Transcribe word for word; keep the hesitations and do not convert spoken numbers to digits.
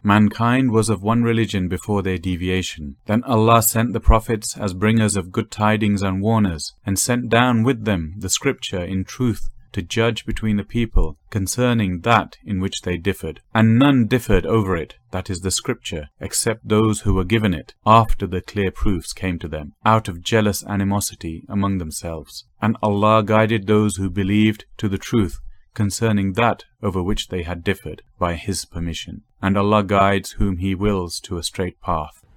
Mankind was of one religion before their deviation. Then Allah sent the prophets as bringers of good tidings and warners, and sent down with them the scripture in truth to judge between the people concerning that in which they differed. And none differed over it, that is the scripture, except those who were given it, after the clear proofs came to them, out of jealous animosity among themselves. And Allah guided those who believed to the truth concerning that over which they had differed, by His permission. And Allah guides whom He wills to a straight path.